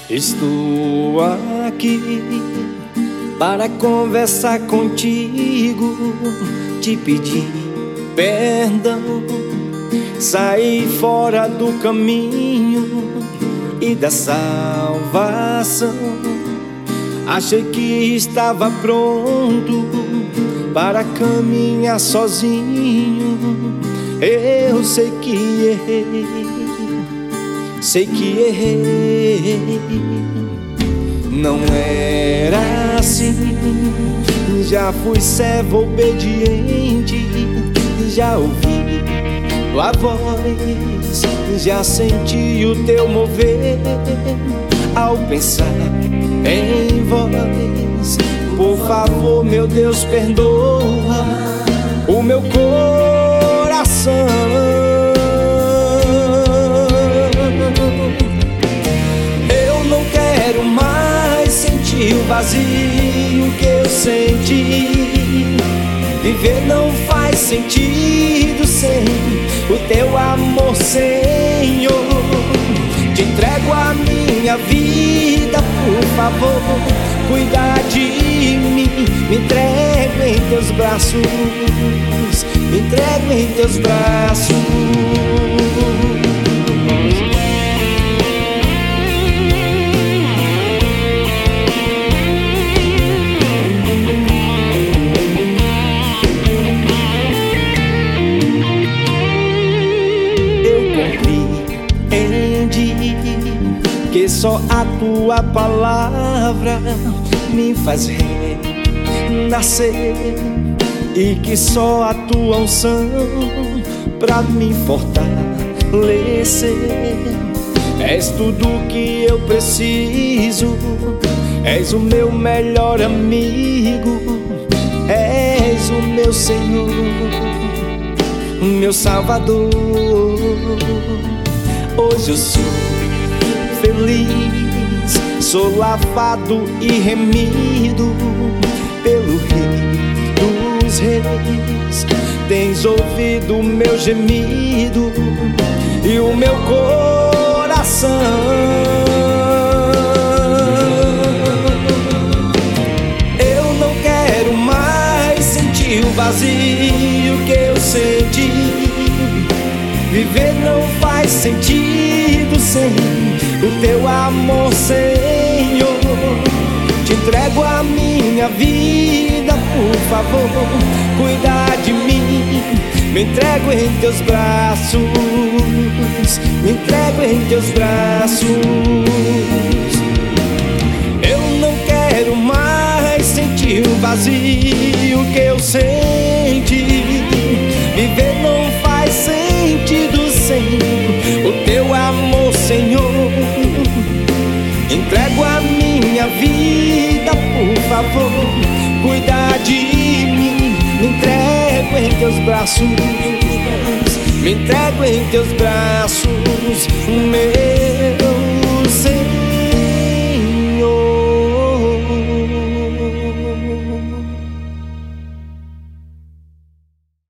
Estou aqui para conversar contigo, te pedir perdão. Saí fora do caminho e da salvação. Achei que estava pronto para caminhar sozinho. Eu sei que errei, sei que errei. Não era assim. Já fui servo obediente, já ouvi tua voz, já senti o teu mover. Ao pensar em vós, por favor, meu Deus, perdoa o meu coração. Eu não quero mais sentir o vazio que eu senti. Viver não faz sentido sem o teu amor, Senhor. Te entrego a minha vida, por favor, cuida de mim. Me entrego em teus braços, me entrego em teus braços. Que só a tua palavra me faz renascer, e que só a tua unção pra me fortalecer. És tudo que eu preciso, és o meu melhor amigo, és o meu Senhor, o meu Salvador. Hoje eu sou feliz, sou lavado e remido pelo Rei dos Reis. Tens ouvido o meu gemido e o meu coração. Eu não quero mais sentir o vazio que eu senti. Viver não faz sentido sem o teu amor, Senhor. Te entrego a minha vida, por favor, cuida de mim. Me entrego em teus braços, me entrego em teus braços. Eu não quero mais sentir o vazio que eu senti. Viver não faz sentido sem o teu amor, Senhor. Entrego a minha vida, por favor, cuida de mim. Me entrego em teus braços, me entrego em teus braços, meu